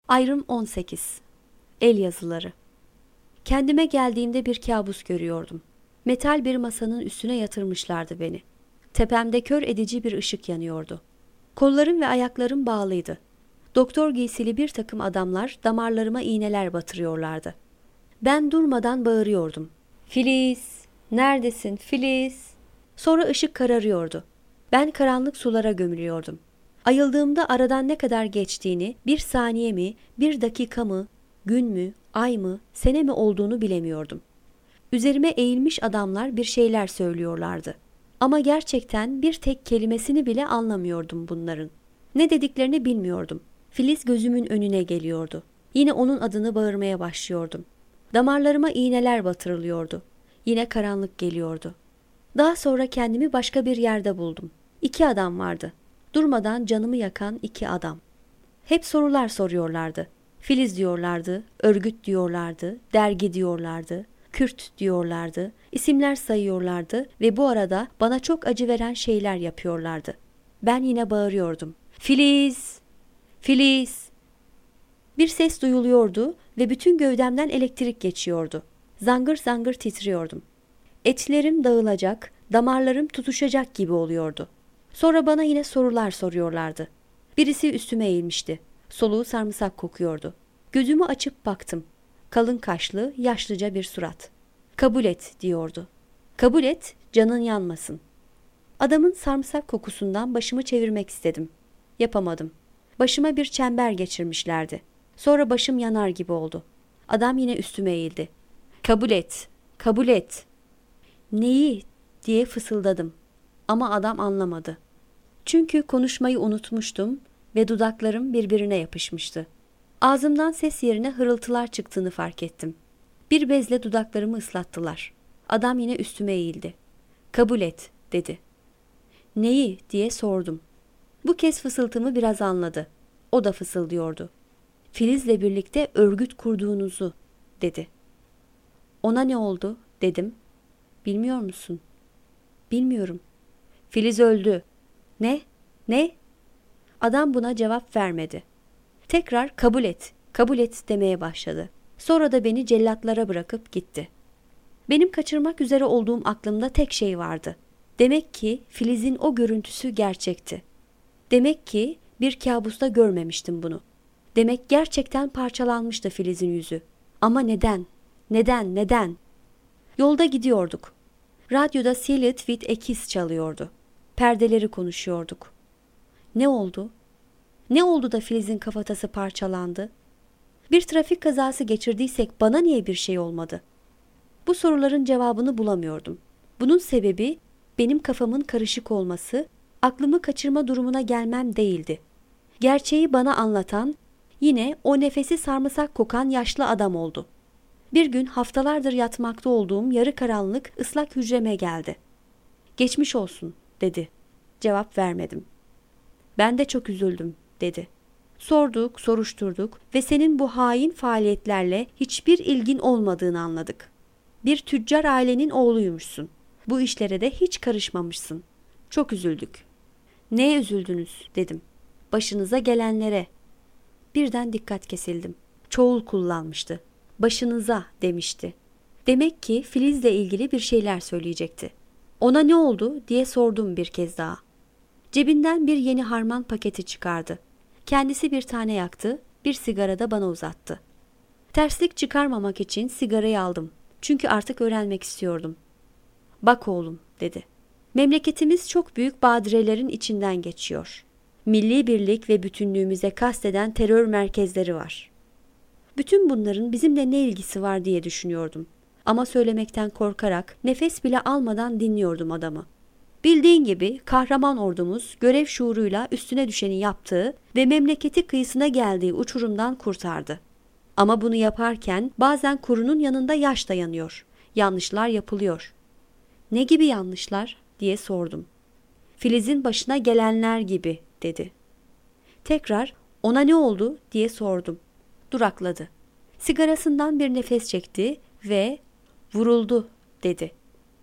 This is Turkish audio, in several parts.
Ayrım 18. El yazıları. Kendime geldiğimde bir kabus görüyordum. Metal bir masanın üstüne yatırmışlardı beni. Tepemde kör edici bir ışık yanıyordu. Kollarım ve ayaklarım bağlıydı. Doktor giysili bir takım adamlar damarlarıma iğneler batırıyorlardı. Ben durmadan bağırıyordum. "Filiz, neredesin Filiz?" Sonra ışık kararıyordu. Ben karanlık sulara gömülüyordum. Ayıldığımda aradan ne kadar geçtiğini, bir saniye mi, bir dakika mı, gün mü, ay mı, sene mi olduğunu bilemiyordum. Üzerime eğilmiş adamlar bir şeyler söylüyorlardı. Ama gerçekten bir tek kelimesini bile anlamıyordum bunların. Ne dediklerini bilmiyordum. Filiz gözümün önüne geliyordu. Yine onun adını bağırmaya başlıyordum. Damarlarıma iğneler batırılıyordu. Yine karanlık geliyordu. Daha sonra kendimi başka bir yerde buldum. 2 adam vardı. Durmadan canımı yakan 2 adam. Hep sorular soruyorlardı. Filiz diyorlardı, örgüt diyorlardı, dergi diyorlardı, Kürt diyorlardı, isimler sayıyorlardı ve bu arada bana çok acı veren şeyler yapıyorlardı. Ben yine bağırıyordum. "Filiz! Filiz!" Bir ses duyuluyordu ve bütün gövdemden elektrik geçiyordu. Zangır zangır titriyordum. Etlerim dağılacak, damarlarım tutuşacak gibi oluyordu. Sonra bana yine sorular soruyorlardı. Birisi üstüme eğilmişti. Soluğu sarımsak kokuyordu. Gözümü açıp baktım. Kalın kaşlı, yaşlıca bir surat. "Kabul et," diyordu. "Kabul et, canın yanmasın." Adamın sarımsak kokusundan başımı çevirmek istedim. Yapamadım. Başıma bir çember geçirmişlerdi. Sonra başım yanar gibi oldu. Adam yine üstüme eğildi. "Kabul et, kabul et." "Neyi?" diye fısıldadım. Ama adam anlamadı. Çünkü konuşmayı unutmuştum ve dudaklarım birbirine yapışmıştı. Ağzımdan ses yerine hırıltılar çıktığını fark ettim. Bir bezle dudaklarımı ıslattılar. Adam yine üstüme eğildi. "Kabul et," dedi. "Neyi?" diye sordum. Bu kez fısıltımı biraz anladı. O da fısıldıyordu. "Filiz'le birlikte örgüt kurduğunuzu," dedi. "Ona ne oldu?" dedim. "Bilmiyor musun?" "Bilmiyorum." "Filiz öldü." "Ne? Ne?" Adam buna cevap vermedi. Tekrar "kabul et, kabul et" demeye başladı. Sonra da beni cellatlara bırakıp gitti. Benim kaçırmak üzere olduğum aklımda tek şey vardı. Demek ki Filiz'in o görüntüsü gerçekti. Demek ki bir kabusta görmemiştim bunu. Demek gerçekten parçalanmıştı Filiz'in yüzü. Ama neden? Neden? Neden? Yolda gidiyorduk. Radyoda Sealed with a Kiss çalıyordu. Perdeleri konuşuyorduk. Ne oldu? Ne oldu da Filiz'in kafatası parçalandı? Bir trafik kazası geçirdiysek bana niye bir şey olmadı? Bu soruların cevabını bulamıyordum. Bunun sebebi benim kafamın karışık olması, aklımı kaçırma durumuna gelmem değildi. Gerçeği bana anlatan yine o nefesi sarımsak kokan yaşlı adam oldu. Bir gün haftalardır yatmakta olduğum yarı karanlık ıslak hücreme geldi. "Geçmiş olsun," dedi. Cevap vermedim. "Ben de çok üzüldüm," dedi. "Sorduk, soruşturduk ve senin bu hain faaliyetlerle hiçbir ilgin olmadığını anladık. Bir tüccar ailenin oğluymuşsun. Bu işlere de hiç karışmamışsın. Çok üzüldük." "Neye üzüldünüz?" dedim. "Başınıza gelenlere." Birden dikkat kesildim. Çoğul kullanmıştı. "Başınıza," demişti. Demek ki Filiz'le ilgili bir şeyler söyleyecekti. "Ona ne oldu?" diye sordum bir kez daha. Cebinden bir yeni harman paketi çıkardı. Kendisi bir tane yaktı, bir sigara da bana uzattı. Terslik çıkarmamak için sigarayı aldım. Çünkü artık öğrenmek istiyordum. "Bak oğlum," dedi. "Memleketimiz çok büyük badirelerin içinden geçiyor. Milli birlik ve bütünlüğümüze kasteden terör merkezleri var. Bütün bunların bizimle ne ilgisi var diye düşünüyordum. Ama söylemekten korkarak nefes bile almadan dinliyordum adamı. Bildiğin gibi kahraman ordumuz görev şuuruyla üstüne düşeni yaptığı ve memleketi kıyısına geldiği uçurumdan kurtardı. Ama bunu yaparken bazen kurunun yanında yaş da yanıyor. Yanlışlar yapılıyor." "Ne gibi yanlışlar?" diye sordum. "Filiz'in başına gelenler gibi," dedi. Tekrar "Ona ne oldu?" diye sordum. Durakladı. Sigarasından bir nefes çekti ve "Vuruldu," dedi.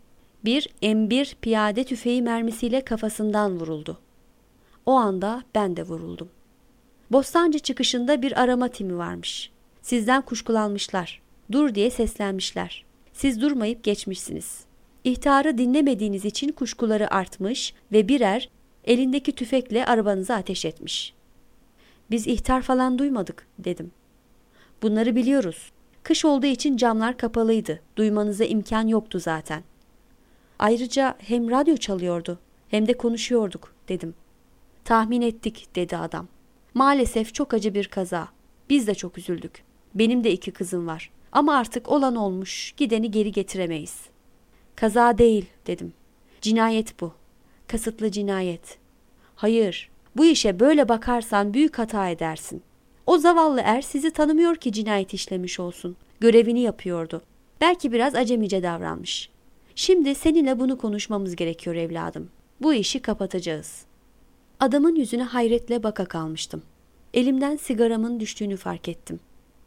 Bir M1 piyade tüfeği mermisiyle kafasından vuruldu. O anda ben de vuruldum. Bostancı çıkışında bir arama timi varmış. Sizden kuşkulanmışlar. Dur diye seslenmişler. Siz durmayıp geçmişsiniz. İhtarı dinlemediğiniz için kuşkuları artmış ve birer elindeki tüfekle arabanıza ateş etmiş. Biz ihtar falan duymadık dedim. Bunları biliyoruz. Kış olduğu için camlar kapalıydı. Duymanıza imkan yoktu zaten. Ayrıca hem radyo çalıyordu hem de konuşuyorduk dedim. Tahmin ettik dedi adam. Maalesef çok acı bir kaza. Biz de çok üzüldük. Benim de 2 kızım var. Ama artık olan olmuş, gideni geri getiremeyiz. Kaza değil dedim. Cinayet bu. Kasıtlı cinayet. Hayır, bu işe böyle bakarsan büyük hata edersin. O zavallı er sizi tanımıyor ki cinayet işlemiş olsun. Görevini yapıyordu. Belki biraz acemice davranmış. Şimdi seninle bunu konuşmamız gerekiyor evladım. Bu işi kapatacağız. Adamın yüzüne hayretle baka kalmıştım. Elimden sigaramın düştüğünü fark ettim.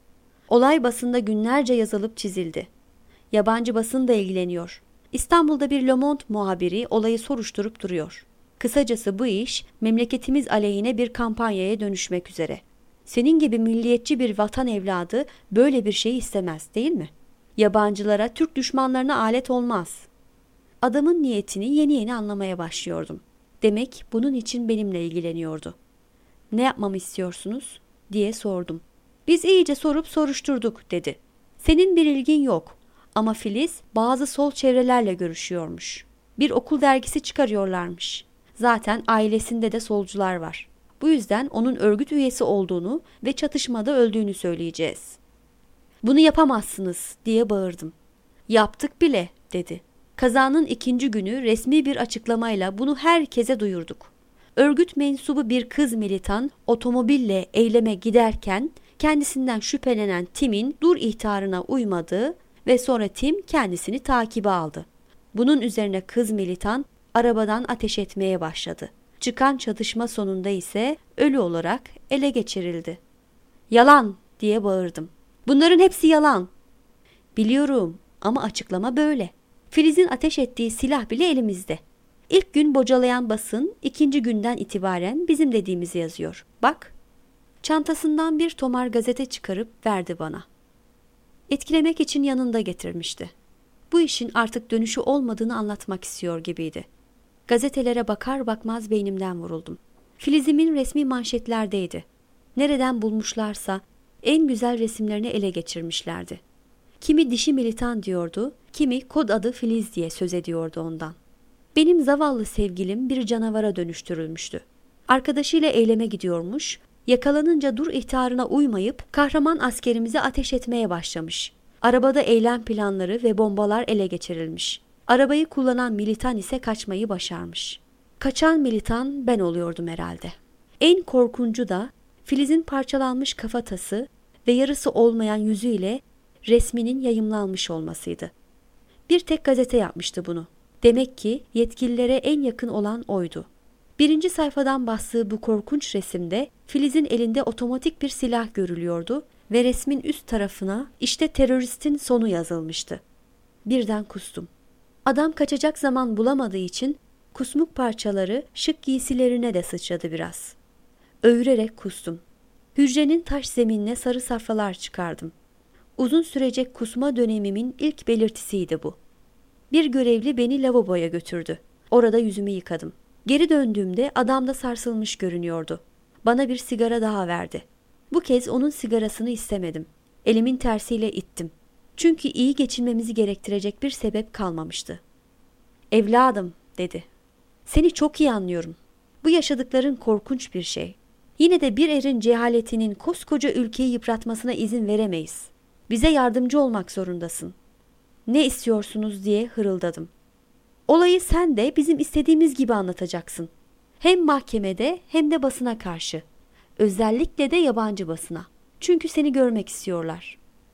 Olay basında günlerce yazılıp çizildi. Yabancı basın da ilgileniyor. İstanbul'da bir Le Monde muhabiri olayı soruşturup duruyor. Kısacası bu iş memleketimiz aleyhine bir kampanyaya dönüşmek üzere. Senin gibi milliyetçi bir vatan evladı böyle bir şey istemez, değil mi? Yabancılara, Türk düşmanlarına alet olmaz. Adamın niyetini yeni yeni anlamaya başlıyordum. Demek bunun için benimle ilgileniyordu. Ne yapmamı istiyorsunuz diye sordum. Biz iyice sorup soruşturduk dedi. Senin bir ilgin yok ama Filiz bazı sol çevrelerle görüşüyormuş. Bir okul dergisi çıkarıyorlarmış. Zaten ailesinde de solcular var. Bu yüzden onun örgüt üyesi olduğunu ve çatışmada öldüğünü söyleyeceğiz. Bunu yapamazsınız diye bağırdım. Yaptık bile dedi. Kazanın 2. günü resmi bir açıklamayla bunu herkese duyurduk. Örgüt mensubu bir kız militan otomobille eyleme giderken kendisinden şüphelenen Tim'in dur ihtarına uymadığı ve sonra Tim kendisini takibe aldı. Bunun üzerine kız militan arabadan ateş etmeye başladı. Çıkan çatışma sonunda ise ölü olarak ele geçirildi. Yalan diye bağırdım. Bunların hepsi yalan. Biliyorum ama açıklama böyle. Filiz'in ateş ettiği silah bile elimizde. İlk gün bocalayan basın 2. günden itibaren bizim dediğimizi yazıyor. Bak. Çantasından bir tomar gazete çıkarıp verdi bana. Etkilemek için yanında getirmişti. Bu işin artık dönüşü olmadığını anlatmak istiyor gibiydi. Gazetelere bakar bakmaz beynimden vuruldum. Filiz'imin resmi manşetlerdeydi. Nereden bulmuşlarsa en güzel resimlerini ele geçirmişlerdi. Kimi dişi militan diyordu, kimi kod adı Filiz diye söz ediyordu ondan. Benim zavallı sevgilim bir canavara dönüştürülmüştü. Arkadaşıyla eyleme gidiyormuş, yakalanınca dur ihtarına uymayıp kahraman askerimize ateş etmeye başlamış. Arabada eylem planları ve bombalar ele geçirilmiş. Arabayı kullanan militan ise kaçmayı başarmış. Kaçan militan ben oluyordum herhalde. En korkuncu da Filiz'in parçalanmış kafatası ve yarısı olmayan yüzüyle resminin yayımlanmış olmasıydı. Bir tek gazete yapmıştı bunu. Demek ki yetkililere en yakın olan oydu. 1. sayfadan bastığı bu korkunç resimde Filiz'in elinde otomatik bir silah görülüyordu ve resmin üst tarafına işte teröristin sonu yazılmıştı. Birden kustum. Adam kaçacak zaman bulamadığı için kusmuk parçaları şık giysilerine de sıçradı biraz. Öğürerek kustum. Hücrenin taş zeminine sarı safralar çıkardım. Uzun sürecek kusma dönemimin ilk belirtisiydi bu. Bir görevli beni lavaboya götürdü. Orada yüzümü yıkadım. Geri döndüğümde adam da sarsılmış görünüyordu. Bana bir sigara daha verdi. Bu kez onun sigarasını istemedim. Elimin tersiyle ittim. Çünkü iyi geçinmemizi gerektirecek bir sebep kalmamıştı. Evladım dedi. Seni çok iyi anlıyorum. Bu yaşadıkların korkunç bir şey. Yine de bir erin cehaletinin koskoca ülkeyi yıpratmasına izin veremeyiz. Bize yardımcı olmak zorundasın. Ne istiyorsunuz diye hırıldadım. Olayı sen de bizim istediğimiz gibi anlatacaksın. Hem mahkemede hem de basına karşı. Özellikle de yabancı basına. Çünkü seni görmek istiyorlar.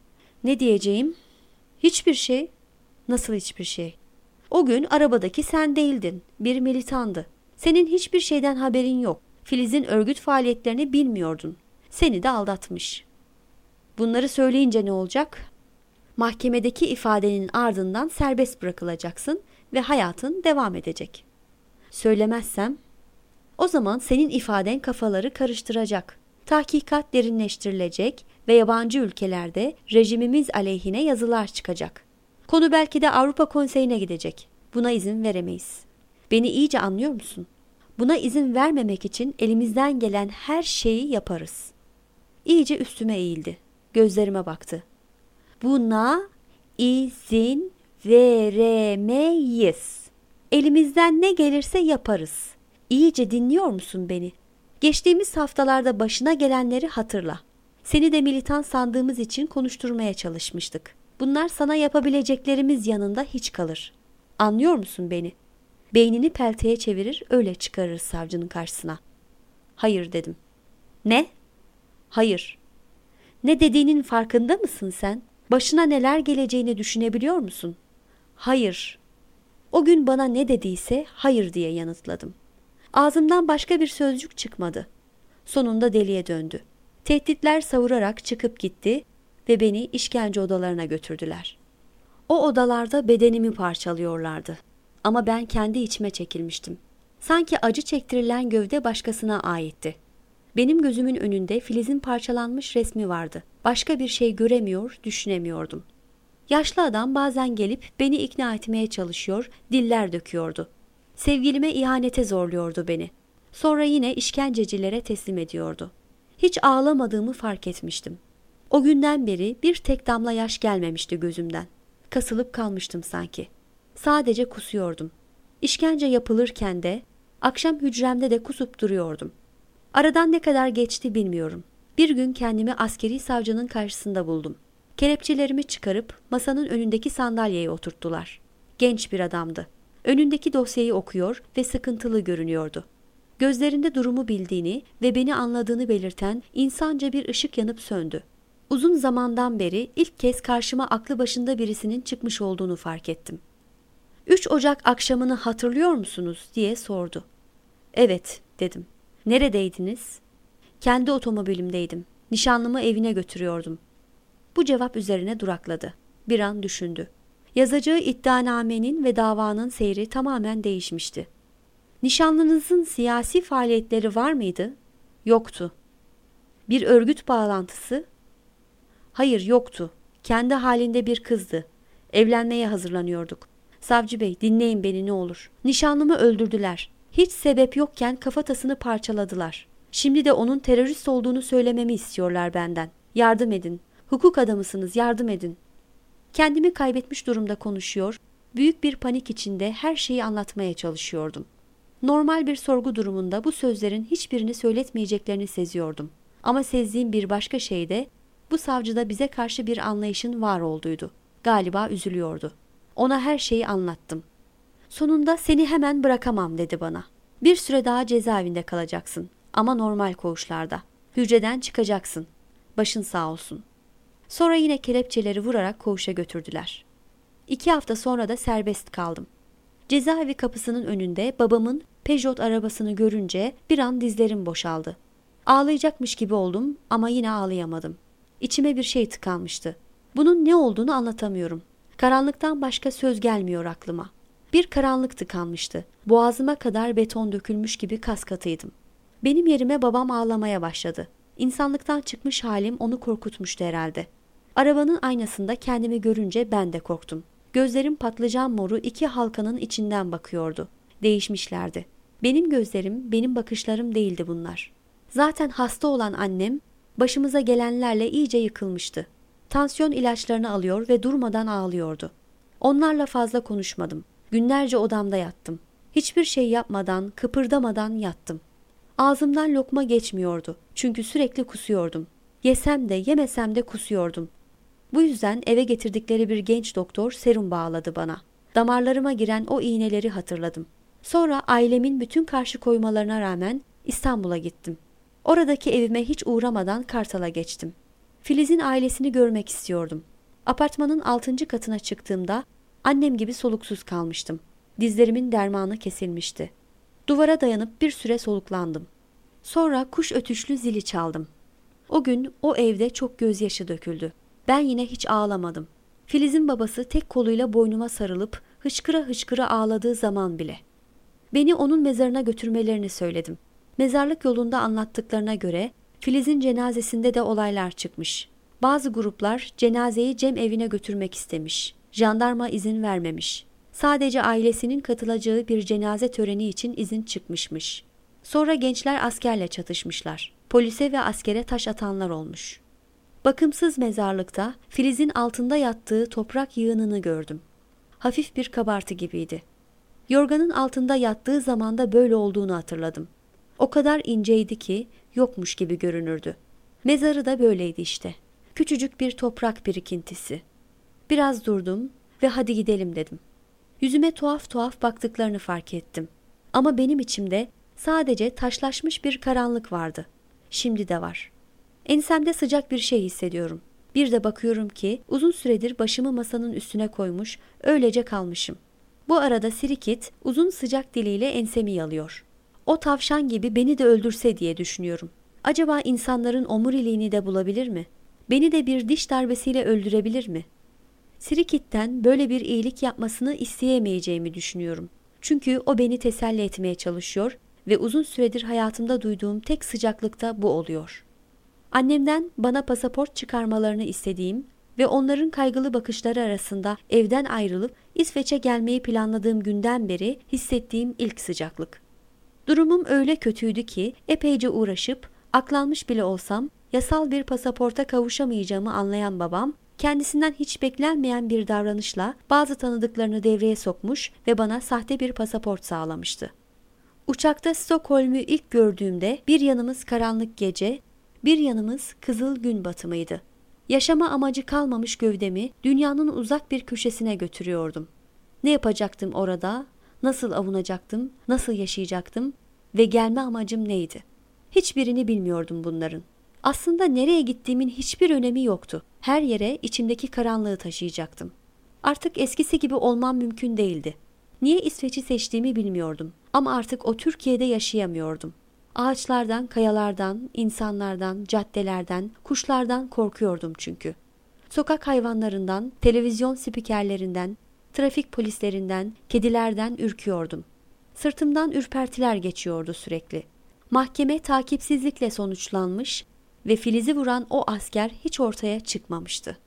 Ne diyeceğim? Hiçbir şey. Nasıl hiçbir şey? O gün arabadaki sen değildin. Bir militandı. Senin hiçbir şeyden haberin yok. Filiz'in örgüt faaliyetlerini bilmiyordun. Seni de aldatmış. Bunları söyleyince ne olacak? Mahkemedeki ifadenin ardından serbest bırakılacaksın ve hayatın devam edecek. Söylemezsem, o zaman senin ifaden kafaları karıştıracak. Tahkikat derinleştirilecek ve yabancı ülkelerde rejimimiz aleyhine yazılar çıkacak. Konu belki de Avrupa Konseyi'ne gidecek. Buna izin veremeyiz. Beni iyice anlıyor musun? Buna izin vermemek için elimizden gelen her şeyi yaparız. İyice üstüme eğildi. Gözlerime baktı. Buna izin veremeyiz. Elimizden ne gelirse yaparız. İyice dinliyor musun beni? Geçtiğimiz haftalarda başına gelenleri hatırla. Seni de militan sandığımız için konuşturmaya çalışmıştık. Bunlar sana yapabileceklerimiz yanında hiç kalır. Anlıyor musun beni? Beynini pelteye çevirir, öyle çıkarır savcının karşısına. Hayır dedim. Ne? Hayır. Ne dediğinin farkında mısın sen? Başına neler geleceğini düşünebiliyor musun? Hayır. O gün bana ne dediyse hayır diye yanıtladım. Ağzımdan başka bir sözcük çıkmadı. Sonunda deliye döndü. Tehditler savurarak çıkıp gitti ve beni işkence odalarına götürdüler. O odalarda bedenimi parçalıyorlardı. Ama ben kendi içime çekilmiştim. Sanki acı çektirilen gövde başkasına aitti. Benim gözümün önünde Filiz'in parçalanmış resmi vardı. Başka bir şey göremiyor, düşünemiyordum. Yaşlı adam bazen gelip beni ikna etmeye çalışıyor, diller döküyordu. Sevgilime ihanete zorluyordu beni. Sonra yine işkencecilere teslim ediyordu. Hiç ağlamadığımı fark etmiştim. O günden beri bir tek damla yaş gelmemişti gözümden. Kasılıp kalmıştım sanki. Sadece kusuyordum. İşkence yapılırken de, akşam hücremde de kusup duruyordum. Aradan ne kadar geçti bilmiyorum. Bir gün kendimi askeri savcının karşısında buldum. Kelepçelerimi çıkarıp masanın önündeki sandalyeye oturttular. Genç bir adamdı. Önündeki dosyayı okuyor ve sıkıntılı görünüyordu. Gözlerinde durumu bildiğini ve beni anladığını belirten insanca bir ışık yanıp söndü. Uzun zamandan beri ilk kez karşıma aklı başında birisinin çıkmış olduğunu fark ettim. 3 Ocak akşamını hatırlıyor musunuz diye sordu. Evet dedim. Neredeydiniz? Kendi otomobilimdeydim. Nişanlımı evine götürüyordum. Bu cevap üzerine durakladı. Bir an düşündü. Yazacağı iddianamenin ve davanın seyri tamamen değişmişti. Nişanlınızın siyasi faaliyetleri var mıydı? Yoktu. Bir örgüt bağlantısı? Hayır, yoktu. Kendi halinde bir kızdı. Evlenmeye hazırlanıyorduk. Savcı bey, dinleyin beni ne olur. Nişanlımı öldürdüler. Hiç sebep yokken kafatasını parçaladılar. Şimdi de onun terörist olduğunu söylememi istiyorlar benden. Yardım edin. Hukuk adamısınız, yardım edin. Kendimi kaybetmiş durumda konuşuyor, büyük bir panik içinde her şeyi anlatmaya çalışıyordum. Normal bir sorgu durumunda bu sözlerin hiçbirini söyletmeyeceklerini seziyordum. Ama sezdiğim bir başka şey de bu savcıda bize karşı bir anlayışın var olduğuydu. Galiba üzülüyordu. Ona her şeyi anlattım. Sonunda seni hemen bırakamam dedi bana. Bir süre daha cezaevinde kalacaksın ama normal koğuşlarda. Hücreden çıkacaksın. Başın sağ olsun. Sonra yine kelepçeleri vurarak koğuşa götürdüler. 2 hafta sonra da serbest kaldım. Cezaevi kapısının önünde babamın Peugeot arabasını görünce bir an dizlerim boşaldı. Ağlayacakmış gibi oldum ama yine ağlayamadım. İçime bir şey tıkanmıştı. Bunun ne olduğunu anlatamıyorum. Karanlıktan başka söz gelmiyor aklıma. Bir karanlık tıkanmıştı. Boğazıma kadar beton dökülmüş gibi kaskatıydım. Benim yerime babam ağlamaya başladı. İnsanlıktan çıkmış halim onu korkutmuştu herhalde. Arabanın aynasında kendimi görünce ben de korktum. Gözlerim patlıcan moru 2 halkanın içinden bakıyordu. Değişmişlerdi. Benim gözlerim, benim bakışlarım değildi bunlar. Zaten hasta olan annem başımıza gelenlerle iyice yıkılmıştı. Tansiyon ilaçlarını alıyor ve durmadan ağlıyordu. Onlarla fazla konuşmadım. Günlerce odamda yattım. Hiçbir şey yapmadan, kıpırdamadan yattım. Ağzımdan lokma geçmiyordu. Çünkü sürekli kusuyordum. Yesem de yemesem de kusuyordum. Bu yüzden eve getirdikleri bir genç doktor serum bağladı bana. Damarlarıma giren o iğneleri hatırladım. Sonra ailemin bütün karşı koymalarına rağmen İstanbul'a gittim. Oradaki evime hiç uğramadan Kartal'a geçtim. Filiz'in ailesini görmek istiyordum. Apartmanın 6. katına çıktığımda annem gibi soluksuz kalmıştım. Dizlerimin dermanı kesilmişti. Duvara dayanıp bir süre soluklandım. Sonra kuş ötüşlü zili çaldım. O gün o evde çok gözyaşı döküldü. Ben yine hiç ağlamadım. Filiz'in babası tek koluyla boynuma sarılıp hıçkıra hıçkıra ağladığı zaman bile. Beni onun mezarına götürmelerini söyledim. Mezarlık yolunda anlattıklarına göre Filiz'in cenazesinde de olaylar çıkmış. Bazı gruplar cenazeyi Cem evine götürmek istemiş. Jandarma izin vermemiş. Sadece ailesinin katılacağı bir cenaze töreni için izin çıkmışmış. Sonra gençler askerle çatışmışlar. Polise ve askere taş atanlar olmuş. Bakımsız mezarlıkta Filiz'in altında yattığı toprak yığınını gördüm. Hafif bir kabartı gibiydi. Yorganın altında yattığı zamanda böyle olduğunu hatırladım. O kadar inceydi ki yokmuş gibi görünürdü. Mezarı da böyleydi işte. Küçücük bir toprak birikintisi. Biraz durdum ve hadi gidelim dedim. Yüzüme tuhaf tuhaf baktıklarını fark ettim. Ama benim içimde sadece taşlaşmış bir karanlık vardı. Şimdi de var. Ensemde sıcak bir şey hissediyorum. Bir de bakıyorum ki uzun süredir başımı masanın üstüne koymuş, öylece kalmışım. Bu arada Sirikit uzun sıcak diliyle ensemi yalıyor. O tavşan gibi beni de öldürse diye düşünüyorum. Acaba insanların omuriliğini de bulabilir mi? Beni de bir diş darbesiyle öldürebilir mi? Sirikit'ten böyle bir iyilik yapmasını isteyemeyeceğimi düşünüyorum. Çünkü o beni teselli etmeye çalışıyor ve uzun süredir hayatımda duyduğum tek sıcaklık da bu oluyor. Annemden bana pasaport çıkarmalarını istediğim ve onların kaygılı bakışları arasında evden ayrılıp İsveç'e gelmeyi planladığım günden beri hissettiğim ilk sıcaklık. Durumum öyle kötüydü ki epeyce uğraşıp aklanmış bile olsam yasal bir pasaporta kavuşamayacağımı anlayan babam kendisinden hiç beklenmeyen bir davranışla bazı tanıdıklarını devreye sokmuş ve bana sahte bir pasaport sağlamıştı. Uçakta Stockholm'u ilk gördüğümde bir yanımız karanlık gece, bir yanımız kızıl gün batımıydı. Yaşama amacı kalmamış gövdemi dünyanın uzak bir köşesine götürüyordum. Ne yapacaktım orada, nasıl avunacaktım, nasıl yaşayacaktım ve gelme amacım neydi? Hiçbirini bilmiyordum bunların. Aslında nereye gittiğimin hiçbir önemi yoktu. Her yere içimdeki karanlığı taşıyacaktım. Artık eskisi gibi olmam mümkün değildi. Niye İsveç'i seçtiğimi bilmiyordum ama artık o Türkiye'de yaşayamıyordum. Ağaçlardan, kayalardan, insanlardan, caddelerden, kuşlardan korkuyordum çünkü. Sokak hayvanlarından, televizyon spikerlerinden, trafik polislerinden, kedilerden ürküyordum. Sırtımdan ürpertiler geçiyordu sürekli. Mahkeme takipsizlikle sonuçlanmış ve Filiz'i vuran o asker hiç ortaya çıkmamıştı.